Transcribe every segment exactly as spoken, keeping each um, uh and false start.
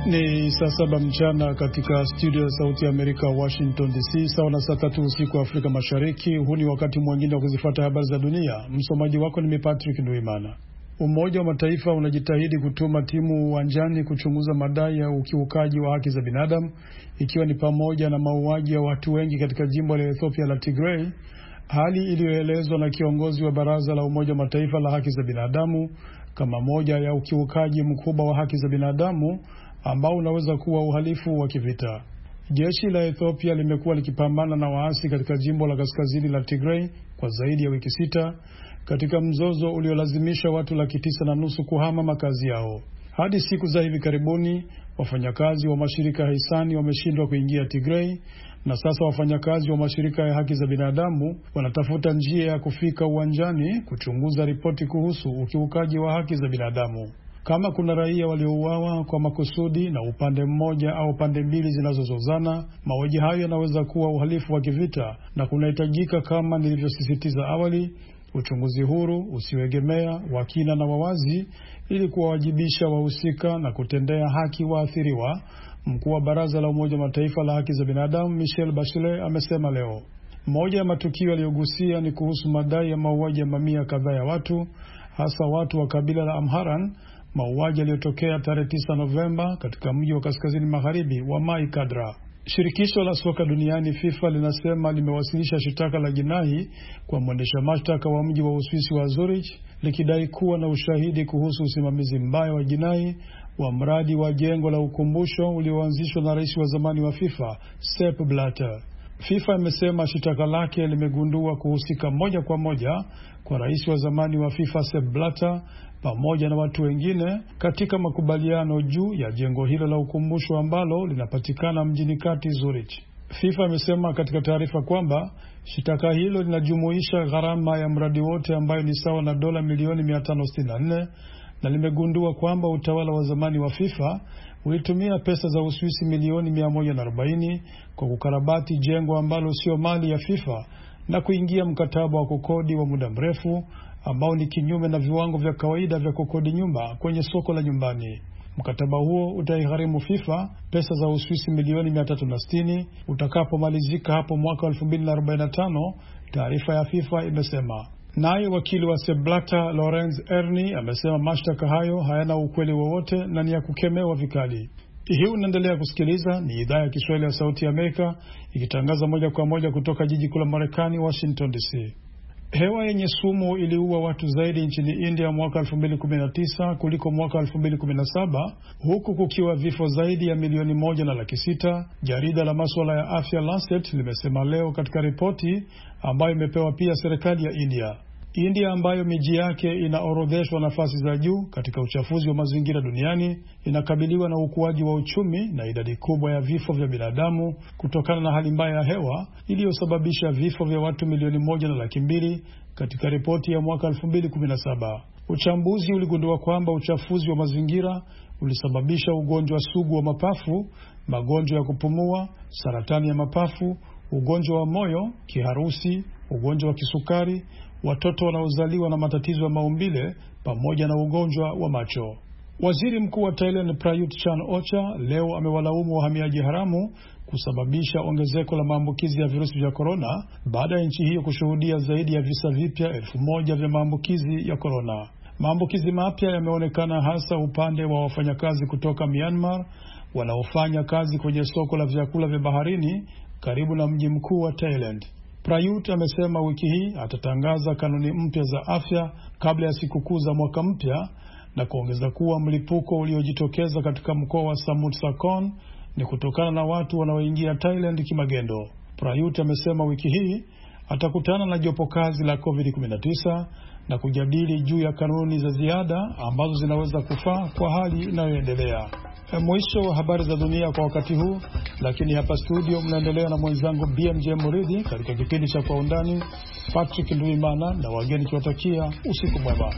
Ni saa saba mchana katika studio ya Sauti ya Amerika, Washington D C, sawa na saa tatu usiku wa Afrika Mashariki. Huu ni wakati mwingine wa kuzifuata habari za dunia. Msomaji wako ni mimi Patrick Nduimana. Umoja wa Mataifa unajitahidi kutuma timu uwanjani kuchunguza madai ya ukiukaji wa haki za binadamu, ikiwa ni pamoja na mauaji ya watu wengi katika jimbo la Ethiopia la Tigray, hali iliyoelezwa na kiongozi wa Baraza la Umoja wa Mataifa la haki za binadamu kama moja ya ukiukaji mkubwa wa haki za binadamu ambao unaweza kuwa uhalifu wa kivita. Jeshi la Ethiopia limekuwa likipambana na waasi katika jimbo la kaskazini la Tigray kwa zaidi ya wiki sita katika mzozo uliolazimisha watu laki tisa na nusu kuhama makazi yao. Hadi siku za hivi karibuni, wafanyakazi wa mashirika hisani wameshindwa kuingia Tigray, na sasa wafanyakazi wa mashirika ya haki za binadamu wanatafuta njia ya kufika uwanjani kuchunguza ripoti kuhusu ukiukaji wa haki za binadamu. Kama kuna raia waliouawa kwa makusudi na upande mmoja au pande mbili zinazozozana, mauaji hayo yanaweza kuwa uhalifu wa kivita, na kunahitajika, kama nilivyosisitiza awali, uchunguzi huru, usioegemea, wa kina na wawazi ili kuwawajibisha wahusika na kutendea haki waathiriwa. Mkuu wa Baraza la Umoja wa Mataifa la haki za binadamu Michelle Bachelet amesema leo. Moja ya matukio aliyogusia ni kuhusu madai ya mauaji ya mamia kadhaa ya watu, hasa watu wa kabila la Amharan, mauaji yaliyotokea tarehe tisa Novemba katika mji wa kaskazini magharibi wa Mai Kadra. Shirikisho la soka duniani FIFA linasema limewasilisha shitaka la jinai kwa mwendesha mashtaka wa mji wa Uswisi wa Zurich, likidai kuwa na ushahidi kuhusu usimamizi mbaya wa jinai wa mradi wa jengo la ukumbusho ulioanzishwa na rais wa zamani wa FIFA Sepp Blatter. FIFA imesema shitaka lake limegundua kuhusika moja kwa moja kwa rais wa zamani wa FIFA Sepp Blatter pamoja na watu wengine katika makubaliano juu ya jengo hilo la ukumbusho ambalo linapatikana mjini kati Zurich. FIFA imesema katika taarifa kwamba shitaka hilo linajumuisha gharama ya mradi wote ambayo ni sawa na dola milioni mia tano sitini na nne, na limegundua kwamba utawala wa zamani wa FIFA ulitumia pesa za Uswisi milioni mia moja na arobaini kwa kukarabati jengo ambalo sio mali ya FIFA na kuingia mkataba wa kukodi wa muda mrefu ambao ni kinyume na viwango vya kawaida vya kukodi nyumba kwenye soko la nyumbani. Mkataba huo utaigharimu FIFA pesa za Uswisi milioni mia tatu na sitini utakapomalizika hapo mwaka elfu mbili na arobaini na tano, taarifa ya FIFA imesema. Naye wakili wa Sepp Blatter Lorenz Erni amesema mashtaka hayo hayana ukweli wowote na ni ya kukemewa vikali. Hii unaendelea kusikiliza, ni idhaa ya Kiswahili ya Sauti ya Amerika ikitangaza moja kwa moja kutoka jiji kuu la Marekani, Washington D C. Hewa yenye sumu iliua watu zaidi nchini India mwaka elfu mbili kumi na tisa kuliko mwaka elfu mbili kumi na saba, huku kukiwa vifo zaidi ya milioni moja na laki sita. Jarida la masuala ya afya Lancet limesema leo katika ripoti ambayo imepewa pia serikali ya India. India ambayo miji yake inaorodheshwa nafasi za juu katika uchafuzi wa mazingira duniani inakabiliwa na ukuaji wa uchumi na idadi kubwa ya vifo vya binadamu kutokana na hali mbaya ya hewa iliyosababisha vifo vya watu milioni moja na laki mbili katika ripoti ya mwaka elfu mbili kumi na saba. Uchambuzi uligundua kwamba uchafuzi wa mazingira ulisababisha ugonjwa sugu wa mapafu, magonjwa ya kupumua, saratani ya mapafu, ugonjwa wa moyo, kiharusi, ugonjwa wa kisukari, watoto wanaozaliwa na matatizo ya maumbile pamoja na ugonjwa wa macho. Waziri Mkuu wa Thailand Prayut Chan-ocha leo amewalaumu wahamiaji haramu kusababisha ongezeko la maambukizi ya virusi vya korona baada ya nchi hiyo kushuhudia zaidi ya visa vipya elfu moja vya maambukizi ya korona. Maambukizi mapya yameonekana hasa upande wa wafanyakazi kutoka Myanmar wanaofanya kazi kwenye soko la vyakula vya baharini karibu na mji mkuu wa Thailand. Prayut amesema wiki hii atatangaza kanuni mpya za afya kabla ya sikukuu za mwaka mpya na kuongeza kuwa mlipuko uliojitokeza katika mkoa wa Samut Sakon ni kutokana na watu wanaoingia Thailand kimagendo. Prayut amesema wiki hii atakutana na jopo kazi la covid kumi na tisa na kujadili juu ya kanuni za ziada ambazo zinaweza kufaa kwa hali inayoendelea. Mwisho wa habari za dunia kwa wakati huu, lakini hapa studio mnaendelea na mwenzangu B M J Muridhi katika kipindi cha Kwa Undani. Patrick Nduimana na wageni kiwatakia usiku mwema.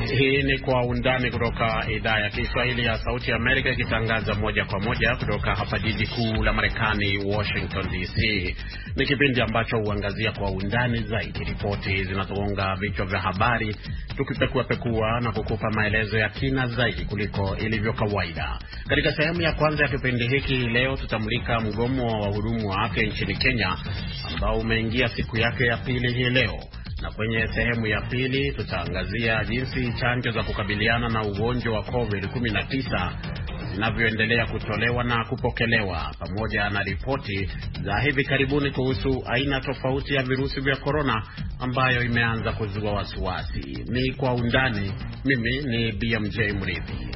Hii ni Kwa Undani kutoka idhaa ya Kiswahili ya Sauti ya Amerika, ikitangaza moja kwa moja kutoka hapa jiji kuu la Marekani, Washington D C. Ni kipindi ambacho huangazia kwa undani zaidi ripoti zinazogonga vichwa vya habari, tukipekua pekua na kukupa maelezo ya kina zaidi kuliko ilivyo kawaida. Katika sehemu ya kwanza ya kipindi hiki leo tutamulika mgomo wa wahudumu wa afya nchini Kenya ambao umeingia siku yake ya pili hii leo. Na kwenye sehemu ya pili tutaangazia jinsi chanjo za kukabiliana na ugonjwa wa covid kumi na tisa zinavyoendelea kutolewa na kupokelewa, pamoja na ripoti za hivi karibuni kuhusu aina tofauti ya virusi vya korona ambayo imeanza kuzua wasiwasi. Ni Kwa Undani. Mimi ni B M J Mridhi.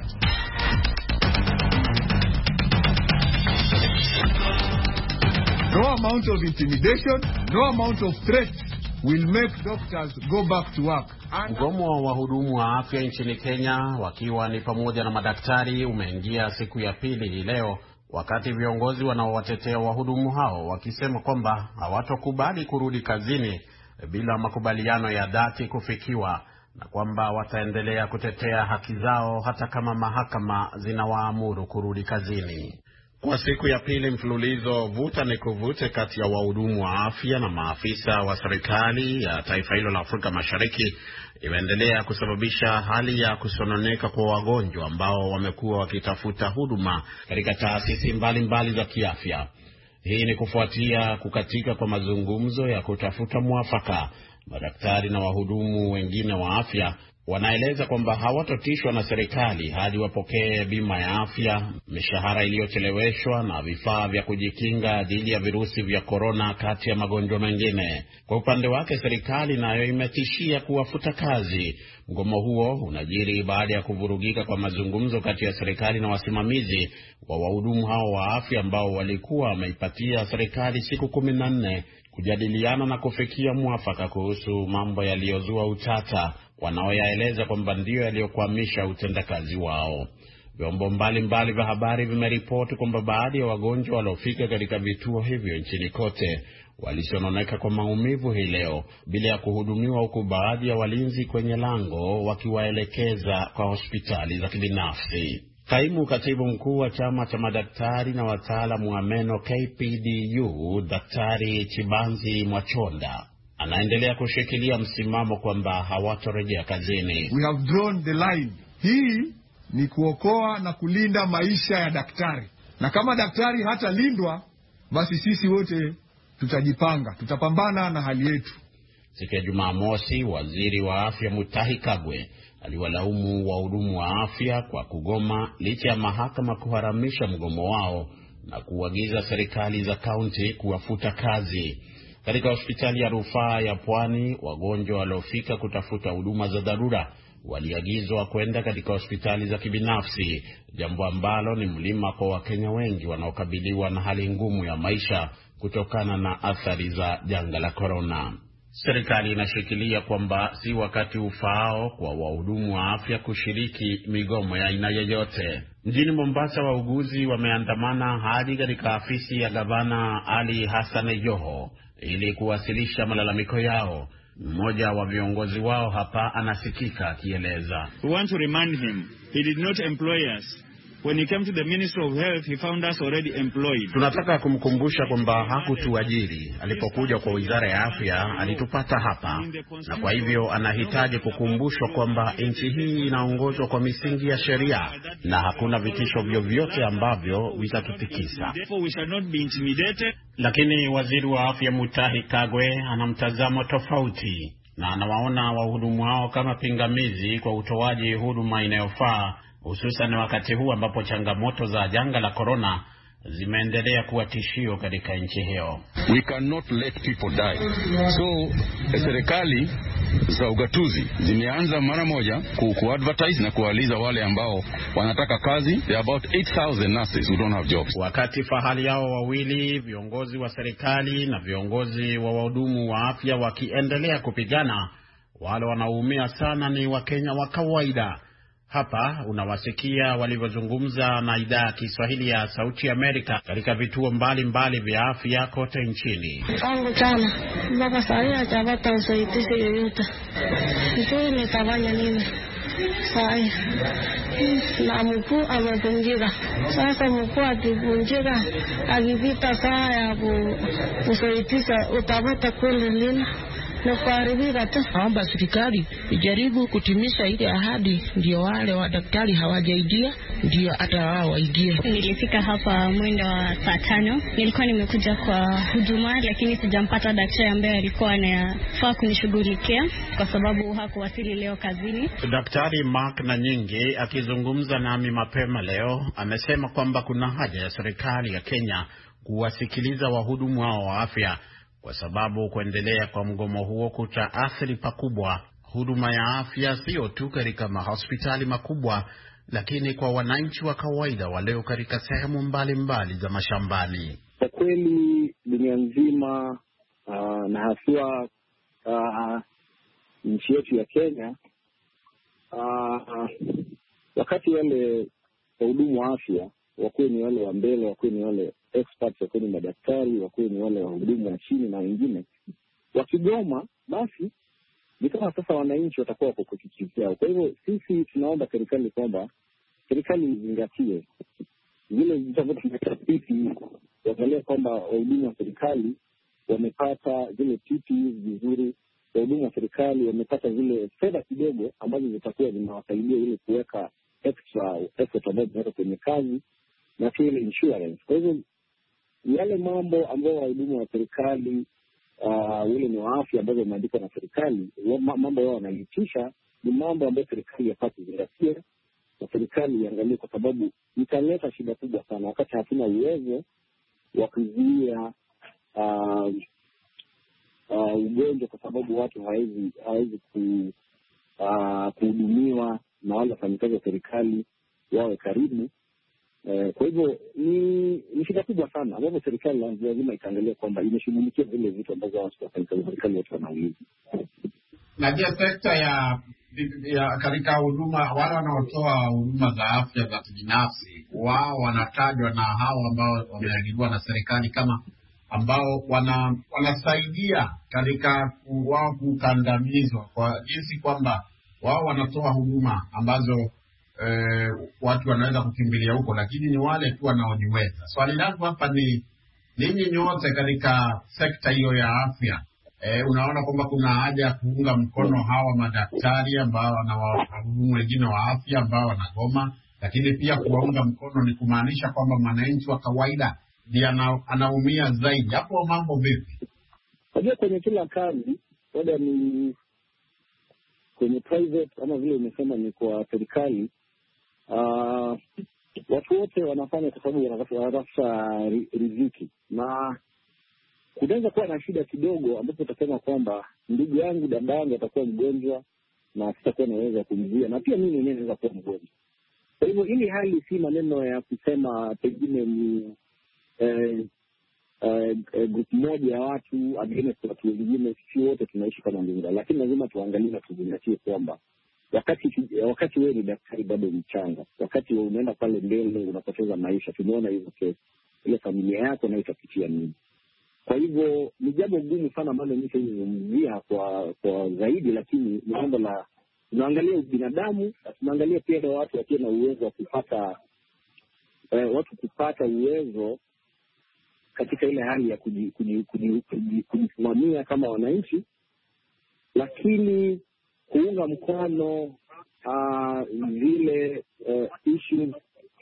No amount of intimidation, no amount of threat will make doctors go back to work. Mgomo wa wahudumu wa afya nchini Kenya, wakiwa ni pamoja na madaktari, umeingia siku ya pili hii leo, wakati viongozi wanaowatetea wahudumu hao wakisema kwamba hawatokubali kurudi kazini bila makubaliano ya dhati kufikiwa, na kwamba wataendelea kutetea haki zao hata kama mahakama zinawaamuru kurudi kazini. Kwa siku ya pili mfululizo, vuta ni kuvute kati ya wahudumu wa afya na maafisa wa serikali ya taifa hilo la Afrika Mashariki imeendelea kusababisha hali ya kusononeka kwa wagonjwa ambao wamekuwa wakitafuta huduma katika taasisi mbalimbali za kiafya. Hii ni kufuatia kukatika kwa mazungumzo ya kutafuta mwafaka. Madaktari na wahudumu wengine wa afya wanaeleza kwamba hawatotishwa na serikali hadi wapokee bima ya afya, mishahara iliyocheleweshwa na vifaa vya kujikinga dhidi ya virusi vya korona, kati ya magonjwa mengine. Kwa upande wake, serikali nayo imetishia kuwafuta kazi. Mgomo huo unajiri baada ya kuvurugika kwa mazungumzo kati ya serikali na wasimamizi wa wahudumu hao wa afya ambao walikuwa wameipatia serikali siku kumi na nne kujadiliana na kufikia mwafaka kuhusu mambo yaliyozua utata, wanaoyaeleza kwamba ndio yaliyokwamisha utendakazi wao. Vyombo mbalimbali vya habari vimeripoti kwamba baadhi ya wagonjwa waliofika katika vituo hivyo nchini kote walisononeka kwa maumivu hii leo bila ya kuhudumiwa, huku baadhi ya walinzi kwenye lango wakiwaelekeza kwa hospitali za kibinafsi. Kaimu katibu mkuu wa chama cha madaktari na wataalamu wa meno K P D U, Daktari Chibanzi Mwachonda, anaendelea kushikilia msimamo kwamba hawatorejea kazini. We have drawn the line. Hii ni kuokoa na kulinda maisha ya daktari. Na kama daktari hata lindwa, basi sisi wote tutajipanga, tutapambana na hali yetu. Siku ya Jumamosi, waziri wa afya Mutahi Kagwe aliwalaumu wahudumu wa afya kwa kugoma licha ya mahakama kuharamisha mgomo wao na kuagiza serikali za kaunti kuwafuta kazi. Katika hospitali ya rufaa ya Pwani, wagonjwa waliofika kutafuta huduma za dharura waliagizwa kwenda katika hospitali za kibinafsi, jambo ambalo ni mlima kwa Wakenya wengi wanaokabiliwa na hali ngumu ya maisha kutokana na athari za janga la korona. Serikali inashikilia kwamba si wakati ufaao kwa wahudumu wa afya kushiriki migomo ya aina yoyote. Mjini Mombasa, wauguzi wameandamana hadi katika afisi ya Gavana Ali Hassan Joho ili kuwasilisha malalamiko yao. Mmoja wa viongozi wao hapa anasikika akieleza. We want to remind him he did not employ us. When he came to the Ministry of Health, he found us already employed. Tunataka kumkumbusha kwamba hakutuajiri. Alipokuja kwa Wizara ya Afya, alitupata hapa. Na kwa hivyo anahitaji kukumbushwa kwamba nchi hii inaongozwa kwa misingi ya sheria na hakuna vitisho vyovyote ambavyo vitatutikisa. Therefore we shall not be intimidated. Lakini waziri wa afya Mutahi Kagwe ana mtazamo tofauti na anawaona wahudumu hao kama pingamizi kwa utoaji huduma inayofaa, hususan wakati huu ambapo changamoto za janga la korona zimeendelea kuwa tishio katika nchi hiyo. We cannot let people die. So serikali za ugatuzi zimeanza mara moja ku, ku advertise na kualiza wale ambao wanataka kazi. There are about eight thousand nurses who don't have jobs. Wakati fahali yao wawili, viongozi wa serikali na viongozi wa wahudumu wa afya wakiendelea kupigana, wale wanaoumia sana ni Wakenya wa kawaida. Hapa unawasikia walivyozungumza na idhaa ya Kiswahili ya Sauti ya Amerika katika vituo mbalimbali vya afya kote nchini. Tangu jana mpaka sasa hajapata usaidizi yoyote. Sijui nitafanya nini. Saya na mkuu amevunjika. Sasa mkuu akivunjika, akipita saa ya kusaidia utapata kweli lina na kuharibika tu. Naomba serikali ijaribu kutimisha ile ahadi, ndio wale wa daktari hawajaidia ndio hata wao waingie. Nilifika hapa mwendo wa saa tano. Nilikuwa nimekuja kwa huduma, lakini sijampata daktari ambaye alikuwa anafaa kunishughulikia kwa sababu hakuwasili leo kazini. Daktari Mark Nanyingi akizungumza nami mapema leo amesema kwamba kuna haja ya serikali ya Kenya kuwasikiliza wahudumu wao wa afya kwa sababu kuendelea kwa mgomo huo kutaathiri pakubwa huduma ya afya, sio tu katika mahospitali makubwa, lakini kwa wananchi wa kawaida walio katika sehemu mbalimbali za mashambani. Kwa kweli dunia nzima uh, na haswa uh, nchi yetu ya Kenya, uh, wakati wale wahudumu wa afya wakuwe ni wale wa mbele, wakuwe ni wale experts, wakuwe ni madaktari, wakuwe ni wale wahudumu wa chini na wengine wakigoma, basi ni kama sasa wananchi watakuwa wako kwa kitu chao. Kwa hivyo sisi tunaomba serikali kwamba serikali izingatie zile vitu tunatafiti, waangalie kwamba wahudumu wa serikali wamepata zile P P E vizuri, wahudumu wa serikali wamepata zile fedha kidogo ambazo zitakuwa zinawasaidia ili kuweka extra effort ambayo zinaweka kwenye kazi na pia ile insurance. Kwa hivyo yale mambo ambayo wahudumu wa serikali uh, wale ni wa afya ambazo yameandikwa na serikali, mambo yao wanaitisha ni mambo ambayo serikali yapaswa kuzingatia na serikali iangalie, kwa sababu italeta shida kubwa sana wakati hatuna uwezo wa kuzuia uh, uh, ugonjwa, kwa sababu watu hawezi hawezi ku uh, kuhudumiwa na wale wafanyakazi wa serikali wawe karibu. Eh, kwa hivyo ni ni shida kubwa sana ambapo serikali lazima itaangalia kwamba imeshughulikia vile vitu ambavyo watu wa serikali wote wanauliza. Na je, sekta ya, ya katika huduma, wale wanaotoa huduma za afya za kibinafsi, wao wanatajwa na hao ambao wameajiriwa na serikali kama ambao wana wanasaidia katika wao kukandamizwa kwa jinsi kwamba wao wanatoa huduma ambazo Eh, watu wanaweza kukimbilia huko, lakini ni wale tu wanaojiweza. Swali langu hapa ni ninyi nyote katika sekta hiyo ya afya, eh, unaona kwamba kuna haja ya kuunga mkono hawa madaktari ambao na wahudumu wengine wa afya ambao wanagoma, lakini pia kuwaunga mkono ni kumaanisha kwamba mwananchi wa kawaida ndiye anaumia zaidi. Hapo mambo vipi? Unajua, kwenye kila kazi, wala ni kwenye private ama vile umesema ni kwa serikali, Uh, watu wote wanafanya kwa sababu wanatafuta riziki, na kunaweza kuwa na shida kidogo ambapo utasema kwamba ndugu yangu, dada yangu atakuwa mgonjwa na sitakuwa naweza kumzuia, na pia mimi mwenyewe naweza kuwa mgonjwa. Kwa hivyo hili hali si maneno ya kusema pengine ni eh, eh, eh, group moja ya watu against watu wengine. Si wote tunaishi kama ndugu, lakini lazima tuangalie na tuzingatie kwamba Wakati wakati wewe ni daktari bado mchanga, wakati wewe unaenda pale mbele unapoteza maisha, tumeona hizo kesi, ile familia yako na itapitia nini. Kwa hivyo ni jambo gumu sana ambalo mimi nizungumzia kwa kwa zaidi, lakini ni jambo la tunaangalia ubinadamu, na tunaangalia pia watu wakiwa na uwezo wa kupata eh, watu kupata uwezo katika ile hali ya kujisimamia kama wananchi, lakini kuunga mkono uh, zile uh, issues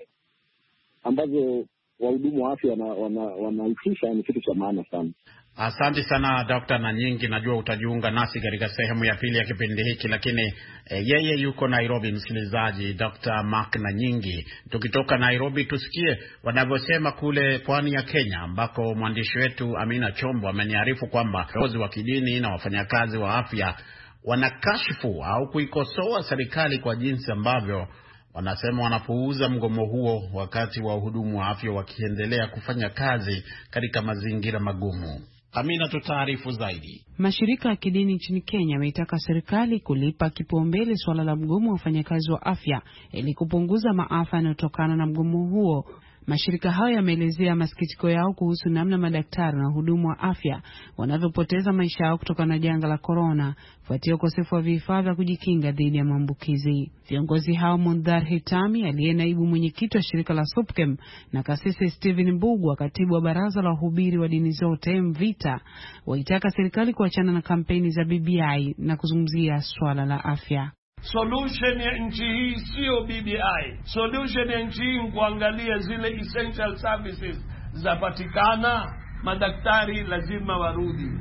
ambazo wahudumu wa afya wanaitisha wana, wana ni kitu cha maana sana. Asante sana Dokta Nanyingi, najua utajiunga nasi katika sehemu ya pili ya kipindi hiki, lakini eh, yeye yuko Nairobi, msikilizaji, Dokta Mark Nanyingi. Tukitoka Nairobi tusikie wanavyosema kule pwani ya Kenya, ambako mwandishi wetu Amina Chombo ameniarifu kwamba viongozi wa kidini na wafanyakazi wa afya wanakashifu au kuikosoa serikali kwa jinsi ambavyo wanasema wanapuuza mgomo huo, wakati wa wahudumu wa afya wakiendelea kufanya kazi katika mazingira magumu. Amina, tutaarifu zaidi. Mashirika ya kidini nchini Kenya yameitaka serikali kulipa kipaumbele swala la mgomo wa wafanyakazi wa afya ili kupunguza maafa yanayotokana na mgomo huo. Mashirika hayo yameelezea masikitiko yao kuhusu namna madaktari na wahudumu wa afya wanavyopoteza maisha yao kutokana na janga la corona kufuatia ukosefu wa vifaa vya kujikinga dhidi ya maambukizi. Viongozi hao Mundhar Hitami, aliye naibu mwenyekiti wa shirika la SUPKEM, na Kasisi Steven Mbugua, katibu wa baraza la wahubiri wa dini zote MVITA, waitaka serikali kuachana na kampeni za B B I na kuzungumzia swala la afya. Solution ya nchi hii sio B B I. Solution ya nchi hii kuangalia zile essential services zapatikana. Madaktari lazima warudi,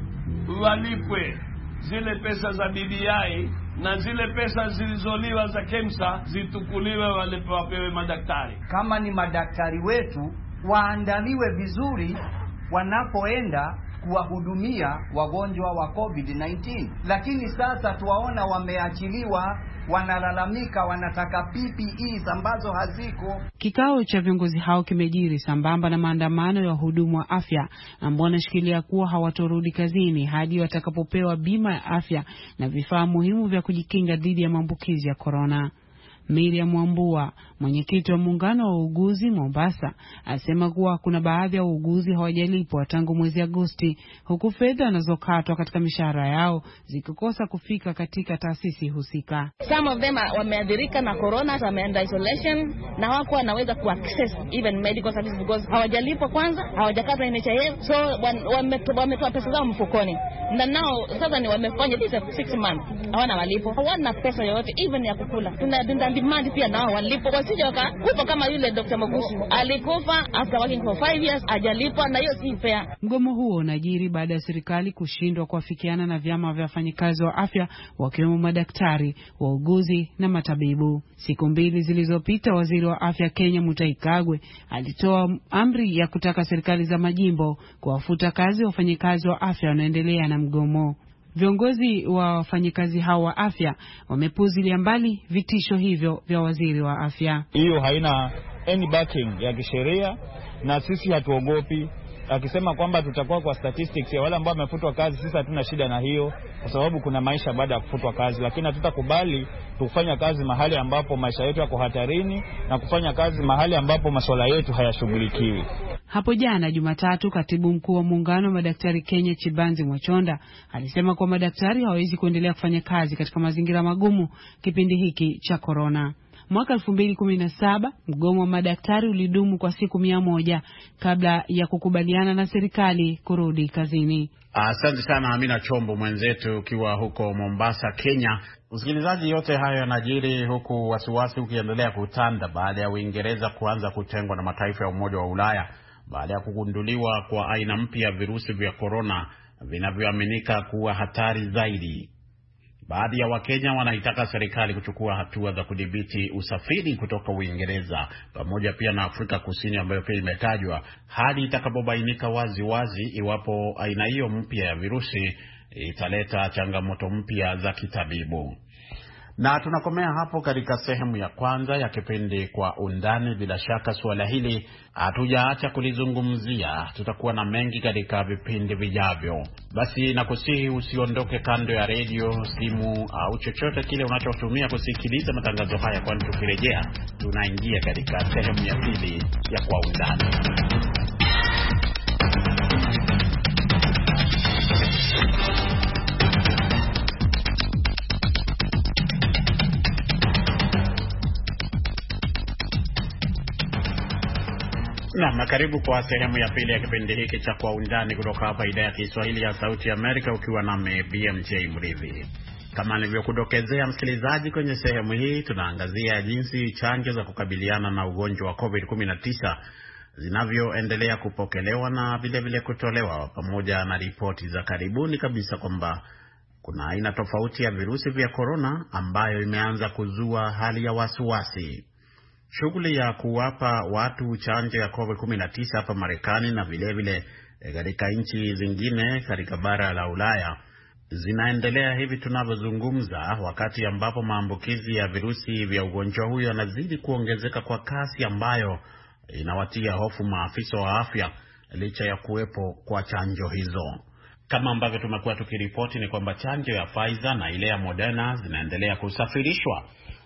walipwe zile pesa za B B I, na zile pesa zilizoliwa za KEMSA zitukuliwe, walipe wapewe madaktari. Kama ni madaktari wetu waandaliwe vizuri wanapoenda kuwahudumia wagonjwa wa COVID nineteen. Lakini sasa tuwaona wameachiliwa, wanalalamika, wanataka P P Es ambazo haziko. Kikao cha viongozi hao kimejiri sambamba na maandamano ya wahudumu wa afya ambao wanashikilia kuwa hawatorudi kazini hadi watakapopewa bima ya afya na vifaa muhimu vya kujikinga dhidi ya maambukizi ya corona. Miriam Wambua, mwenyekiti wa muungano wa uuguzi Mombasa, asema kuwa kuna baadhi ya uuguzi hawajalipwa tangu mwezi Agosti, huku fedha wanazokatwa katika mishahara yao zikikosa kufika katika taasisi husika. Some of them wameathirika na corona, wameenda isolation na wako wanaweza kuaccess even medical services because hawajalipwa kwanza, hawajakata N H I F, so wametoa pesa zao mfukoni. Na nao sasa ni wamefanya this six months hawana malipo, hawana pesa yoyote even ya kukula. Tuna demand pia nao walipo, wasije wakakufa kama yule Doctor Magushi alikufa after working for five years hajalipwa, na hiyo si fair. Mgomo huo unajiri baada ya serikali kushindwa kuafikiana na vyama vya wafanyikazi wa afya wakiwemo madaktari, wauguzi na matabibu. Siku mbili zilizopita, waziri wa afya Kenya Mutahi Kagwe alitoa amri ya kutaka serikali za majimbo kuwafuta kazi wafanyikazi wa afya wanaendelea na mgomo. Viongozi wa wafanyikazi hao wa afya wamepuzilia mbali vitisho hivyo vya waziri wa afya. Hiyo haina any backing ya kisheria na sisi hatuogopi. Akisema kwamba tutakuwa kwa statistics ya wale ambao wamefutwa kazi, sisi hatuna shida na hiyo kwa sababu kuna maisha baada ya kufutwa kazi, lakini hatutakubali kufanya kazi mahali ambapo maisha yetu yako hatarini na kufanya kazi mahali ambapo masuala yetu hayashughulikiwi. Hapo jana Jumatatu, katibu mkuu wa muungano wa madaktari Kenya Chibanzi Mwachonda alisema kwa madaktari hawezi kuendelea kufanya kazi katika mazingira magumu kipindi hiki cha corona. Mwaka elfu mbili kumi na saba mgomo wa madaktari ulidumu kwa siku mia moja kabla ya kukubaliana na serikali kurudi kazini. Asante sana Amina Chombo mwenzetu ukiwa huko Mombasa, Kenya. Msikilizaji, yote hayo yanajiri huku wasiwasi ukiendelea kutanda baada ya Uingereza kuanza kutengwa na mataifa ya Umoja wa Ulaya baada ya kugunduliwa kwa aina mpya ya virusi vya corona vinavyoaminika kuwa hatari zaidi. Baadhi ya Wakenya wanaitaka serikali kuchukua hatua za kudhibiti usafiri kutoka Uingereza pamoja pia na Afrika Kusini ambayo pia imetajwa hadi itakapobainika wazi wazi iwapo aina hiyo mpya ya virusi italeta changamoto mpya za kitabibu. Na tunakomea hapo katika sehemu ya kwanza ya kipindi Kwa Undani. Bila shaka suala hili hatujaacha kulizungumzia, tutakuwa na mengi katika vipindi vijavyo. Basi nakusihi usiondoke kando ya redio, simu au chochote kile unachotumia kusikiliza matangazo haya, kwani tukirejea tunaingia katika sehemu ya pili ya Kwa Undani. Na karibu kwa sehemu ya pili ya kipindi hiki cha Kwa Undani kutoka hapa idhaa ya Kiswahili ya Sauti ya Amerika, ukiwa nami B M J Mridhi. Kama nilivyokudokezea msikilizaji, kwenye sehemu hii tunaangazia jinsi chanjo za kukabiliana na ugonjwa wa COVID kumi na tisa zinavyoendelea kupokelewa na vile vile kutolewa, pamoja na ripoti za karibuni kabisa kwamba kuna aina tofauti ya virusi vya corona ambayo imeanza kuzua hali ya wasiwasi. Shughuli ya kuwapa watu chanjo ya COVID kumi na tisa hapa Marekani na vile vile katika nchi zingine katika bara la Ulaya zinaendelea hivi tunavyozungumza, wakati ambapo maambukizi ya virusi vya ugonjwa huo yanazidi kuongezeka kwa kasi ambayo inawatia hofu maafisa wa afya licha ya kuwepo kwa chanjo hizo. Kama ambavyo tumekuwa tukiripoti ni kwamba chanjo ya Pfizer na ile ya Moderna zinaendelea kusafirishwa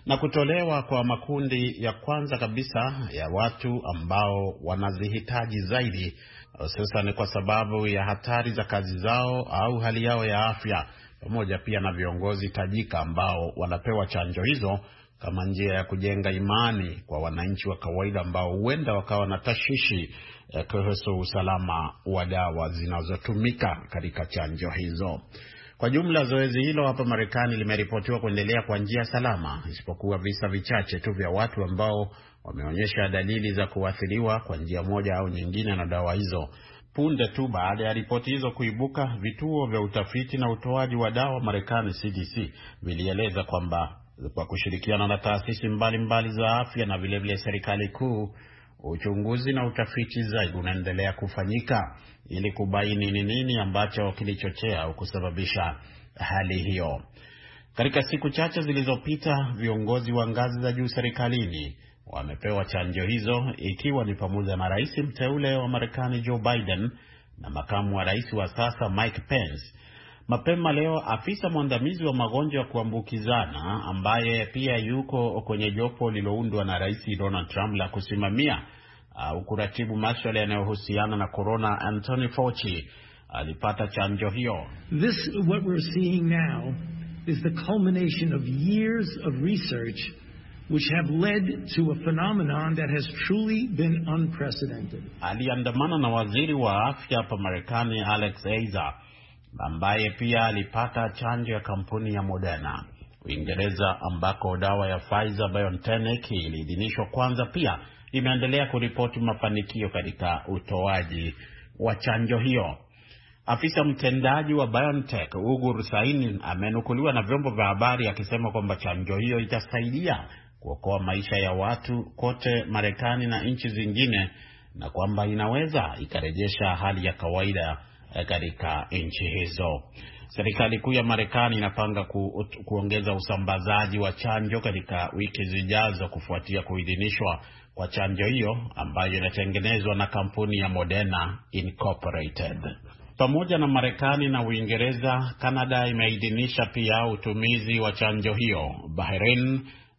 na kutolewa kwa makundi ya kwanza kabisa ya watu ambao wanazihitaji zaidi, hususan kwa sababu ya hatari za kazi zao au hali yao ya afya, pamoja pia na viongozi tajika ambao wanapewa chanjo hizo kama njia ya kujenga imani kwa wananchi wa kawaida ambao huenda wakawa na tashwishi eh, kuhusu usalama wa dawa zinazotumika katika chanjo hizo. Kwa jumla, zoezi hilo hapa Marekani limeripotiwa kuendelea kwa njia salama, isipokuwa visa vichache tu vya watu ambao wameonyesha dalili za kuathiriwa kwa njia moja au nyingine na dawa hizo. Punde tu baada ya ripoti hizo kuibuka, vituo vya utafiti na utoaji wa dawa Marekani C D C vilieleza kwamba kwa kushirikiana na taasisi mbalimbali za afya na vile vile serikali kuu, uchunguzi na utafiti zaidi unaendelea kufanyika ili kubaini ni nini ambacho kilichochea au kusababisha hali hiyo. Katika siku chache zilizopita, viongozi wa ngazi za juu serikalini wamepewa chanjo hizo, ikiwa ni pamoja na rais mteule wa Marekani Joe Biden na makamu wa rais wa sasa Mike Pence. Mapema leo, afisa mwandamizi wa magonjwa ya kuambukizana ambaye pia yuko kwenye jopo liloundwa na rais Donald Trump la kusimamia au uh, kuratibu masuala yanayohusiana na corona, Anthony Fauci alipata chanjo hiyo. This what we're seeing now is the culmination of years of research which have led to a phenomenon that has truly been unprecedented. Aliandamana na waziri wa afya hapa Marekani Alex Azar, ambaye pia alipata chanjo ya kampuni ya Moderna. Uingereza, ambako dawa ya Pfizer BioNTech iliidhinishwa kwanza, pia imeendelea kuripoti mafanikio katika utoaji wa chanjo hiyo. Afisa mtendaji wa BioNTech Ugur Sain amenukuliwa na vyombo vya habari akisema kwamba chanjo hiyo itasaidia kuokoa maisha ya watu kote Marekani na nchi zingine, na kwamba inaweza ikarejesha hali ya kawaida katika nchi hizo. Serikali kuu ya Marekani inapanga ku, kuongeza usambazaji wa chanjo katika wiki zijazo kufuatia kuidhinishwa kwa chanjo hiyo ambayo inatengenezwa na kampuni ya Moderna Incorporated. Pamoja na Marekani na Uingereza, Canada imeidhinisha pia utumizi wa chanjo hiyo. Bahrain,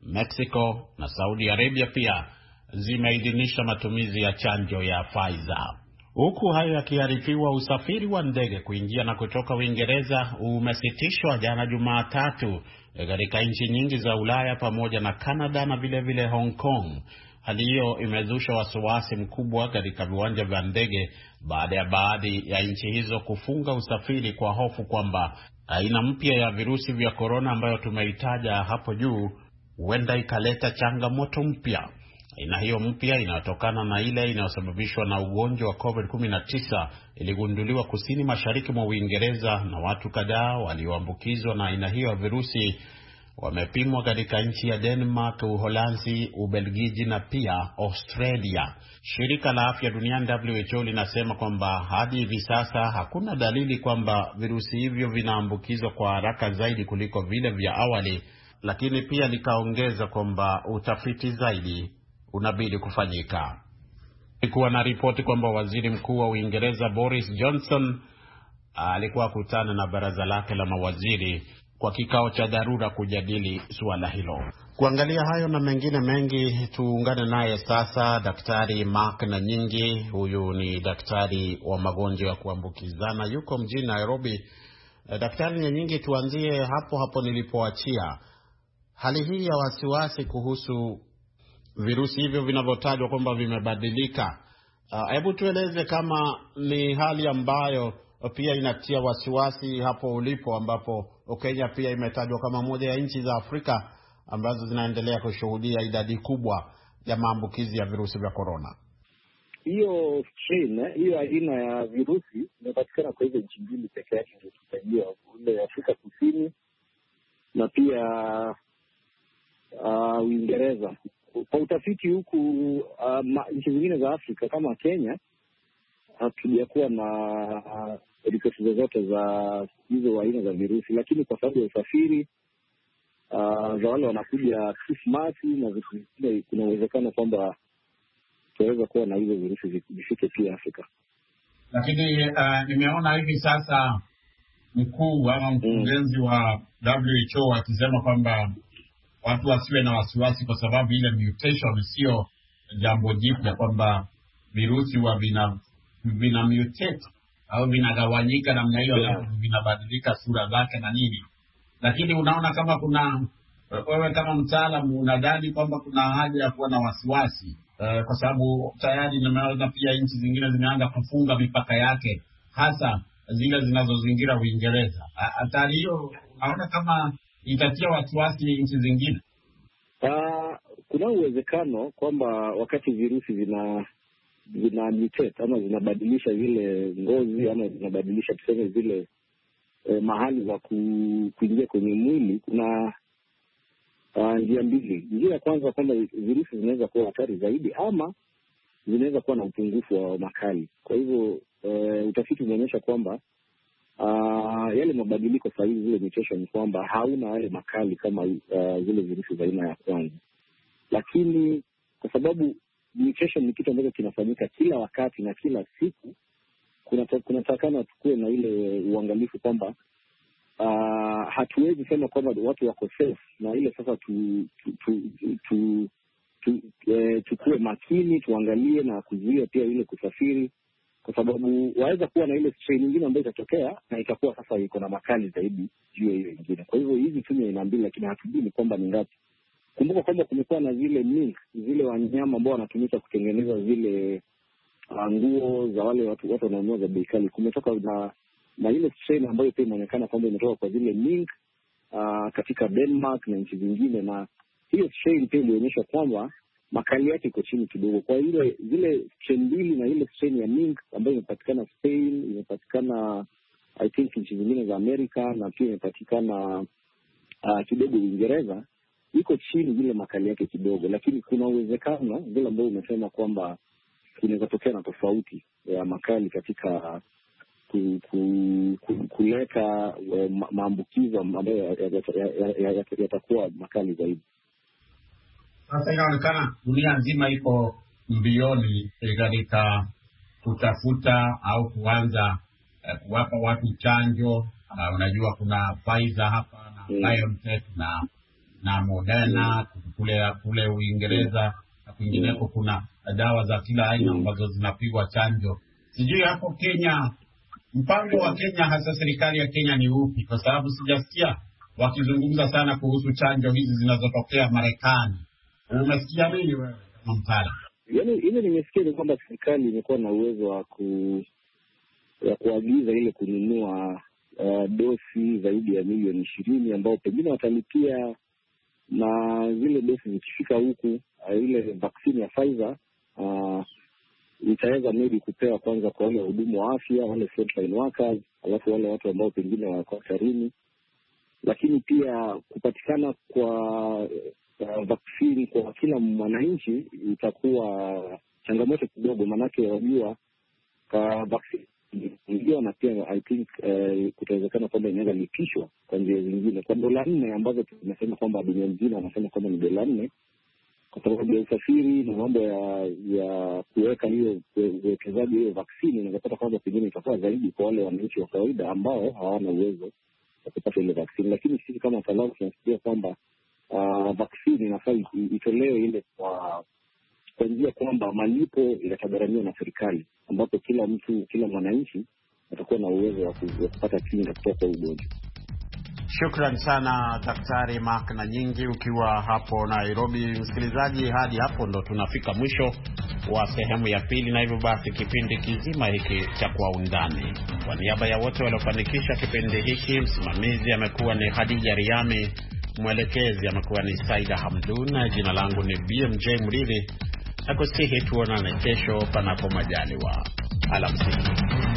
Mexico na Saudi Arabia pia zimeidhinisha matumizi ya chanjo ya Pfizer. Huku hayo yakiarifiwa, usafiri wa ndege kuingia na kutoka Uingereza umesitishwa jana Jumatatu katika nchi nyingi za Ulaya pamoja na Canada na vile vile Hong Kong. Hali hiyo imezusha wasiwasi mkubwa katika viwanja vya ndege baada ya baadhi ya nchi hizo kufunga usafiri kwa hofu kwamba aina mpya ya virusi vya korona ambayo tumeitaja hapo juu huenda ikaleta changamoto mpya. Aina hiyo mpya inayotokana na ile inayosababishwa na ugonjwa wa covid kumi na tisa iligunduliwa kusini mashariki mwa Uingereza, na watu kadhaa walioambukizwa na aina hiyo ya virusi wamepimwa katika nchi ya Denmark, Uholanzi, Ubelgiji na pia Australia. Shirika la Afya Duniani W H O linasema kwamba hadi hivi sasa hakuna dalili kwamba virusi hivyo vinaambukizwa kwa haraka zaidi kuliko vile vya awali, lakini pia likaongeza kwamba utafiti zaidi unabidi kufanyika. Kulikuwa na ripoti kwamba waziri mkuu wa Uingereza Boris Johnson alikuwa kutana na baraza lake la mawaziri kwa kikao cha dharura kujadili suala hilo. Kuangalia hayo na mengine mengi, tuungane naye sasa Daktari Mark Nanyingi. Huyu ni daktari wa magonjwa ya kuambukizana, yuko mjini Nairobi. Daktari Nanyingi, tuanzie hapo hapo nilipoachia. Hali hii ya wasiwasi kuhusu virusi hivyo vinavyotajwa kwamba vimebadilika, hebu uh, tueleze kama ni hali ambayo pia inatia wasiwasi hapo ulipo, ambapo Kenya pia imetajwa kama moja ya nchi za Afrika ambazo zinaendelea kushuhudia idadi kubwa ya maambukizi ya virusi vya korona. Hiyo strain, hiyo aina ya virusi inapatikana kwa hizo nchi mbili pekee yake ndio tutajua, ile Afrika Kusini na pia uh, Uingereza. Kwa utafiti huku uh, nchi zingine za Afrika kama Kenya hatujakuwa na uh, ripoti zozote za hizo aina za virusi, lakini kwa sababu ya usafiri uh, za wale wanakuja Christmas na vitu vingine, kuna uwezekano kwamba tunaweza kuwa na hizo virusi vifike pia Afrika. Lakini uh, nimeona hivi sasa mkuu ama mkurugenzi mm. wa W H O akisema kwamba watu wasiwe na wasiwasi, kwa sababu ile mutation sio jambo jipya, kwamba virusi wa vina vina mutate au vinagawanyika namna hiyo, yeah. vinabadilika sura zake na nini. Lakini unaona kama kuna, wewe kama mtaalamu unadhani kwamba kuna haja ya kuwa na wasiwasi uh, kwa sababu tayari nimeona pia nchi zingine zimeanza kufunga mipaka yake, hasa zile zinazozingira Uingereza. Hatari hiyo unaona kama itatia wasiwasi nchi zingine? Uh, kuna uwezekano kwamba wakati virusi vina vina mutate ama zinabadilisha zile ngozi ama zinabadilisha tuseme zile eh, mahali za ku, kuingia kwenye mwili, kuna uh, njia mbili. Njia ya kwanza kwamba virusi zinaweza kuwa hatari zaidi ama zinaweza kuwa na upungufu wa makali. Kwa hivyo uh, utafiti umeonyesha kwamba uh, yale mabadiliko sahihi, zile mutation, ni kwamba hauna yale makali kama uh, zile virusi za aina ya kwanza. Lakini kwa sababu mutation ni kitu ambacho kinafanyika kila wakati na kila siku, kunatakana tukue na ile uangalifu kwamba uh, hatuwezi sema kwamba watu wako safe na ile sasa tu tu tu, tu, tu eh, tukue makini, tuangalie na kuzuia pia ile kusafiri, kwa sababu waweza kuwa na ile strain nyingine ambayo itatokea na itakuwa sasa iko na makali zaidi juu ya hiyo nyingine. Kwa hivyo hizi tume ina mbili, lakini hatujui ni kwamba ni ngapi. Kumbuka kwamba kumekuwa na zile mink, zile wanyama ambao wanatumika kutengeneza zile uh, nguo za wale watu watu wanaonunua za bei kali. Kumetoka na na ile strain ambayo pia inaonekana kwamba imetoka kwa zile mink uh, katika Denmark na nchi zingine, na hiyo strain pia ilionyesha kwamba makali yake iko chini kidogo. Kwa hiyo zile strain mbili na ile strain ya mink ambayo imepatikana Spain, imepatikana I think nchi zingine za Amerika, na pia imepatikana uh, kidogo Uingereza, iko chini vile makali yake kidogo. Lakini kuna uwezekano vile ambao umesema kwamba kunaweza tokea na tofauti ya makali katika ku, ku, ku, kuleta ma, maambukizo ambayo yatakuwa makali zaidi. Sasa inaonekana dunia nzima iko mbioni katika kutafuta au kuanza eh, kuwapa watu chanjo. Uh, unajua kuna Pfizer hapa na BioNTech mm. na na Moderna mm. kule kule Uingereza na kwingineko mm. kuna dawa za kila aina ambazo zinapigwa chanjo. Sijui hapo Kenya, mpango wa Kenya hasa serikali ya Kenya ni upi? Kwa sababu sijasikia wakizungumza sana kuhusu chanjo hizi zinazotokea Marekani. Umesikia nini wewe kama mtaalamu? Yaani ile nimesikia ni kwamba serikali imekuwa na uwezo wa ku ya kuagiza ile kununua uh, dosi zaidi ya milioni ishirini ambao pengine watalipia, na zile dosi zikifika huku uh, ile vaccine ya Pfizer uh, itaweza maybe kupewa kwanza kwa wale wahudumu wa afya, wale frontline workers, alafu wale watu ambao pengine wako hatarini. Lakini pia kupatikana kwa uh, vaccine kwa kila mwananchi itakuwa changamoto kidogo, manake wajua kwa vaccine ndio, na pia I think uh, kutawezekana kwamba inaweza lipishwa kwa njia zingine kwa dola nne ambazo tunasema kwamba dunia nzima wanasema kwamba ni dola nne, kwa sababu ya usafiri na mambo ya ya kuweka hiyo uwekezaji hiyo vaccine. Unapata kwamba pengine itakuwa zaidi kwa wale wananchi wa kawaida ambao hawana uwezo wa kupata ile vaccine. Lakini sisi kama wataalamu tunafikiria kwamba uh, vaccine inafaa itolewe ile kwa kwa njia kwamba malipo yatagharamiwa na serikali, ambapo kila mtu, kila mwananchi atakuwa na uwezo wa kupata kinga kutoka kwa ugonjwa. Shukran sana Daktari Mark Nanyingi ukiwa hapo Nairobi. Msikilizaji, hadi hapo ndo tunafika mwisho wa sehemu ya pili, na hivyo basi kipindi kizima hiki cha Kwa Undani, kwa niaba ya wote waliofanikisha kipindi hiki, msimamizi amekuwa ni Khadija Riami, mwelekezi amekuwa ni Saida Hamdun, na jina langu ni B M J Mridhi. Nakusihi tuonane kesho panapo majaliwa. Alamsiki.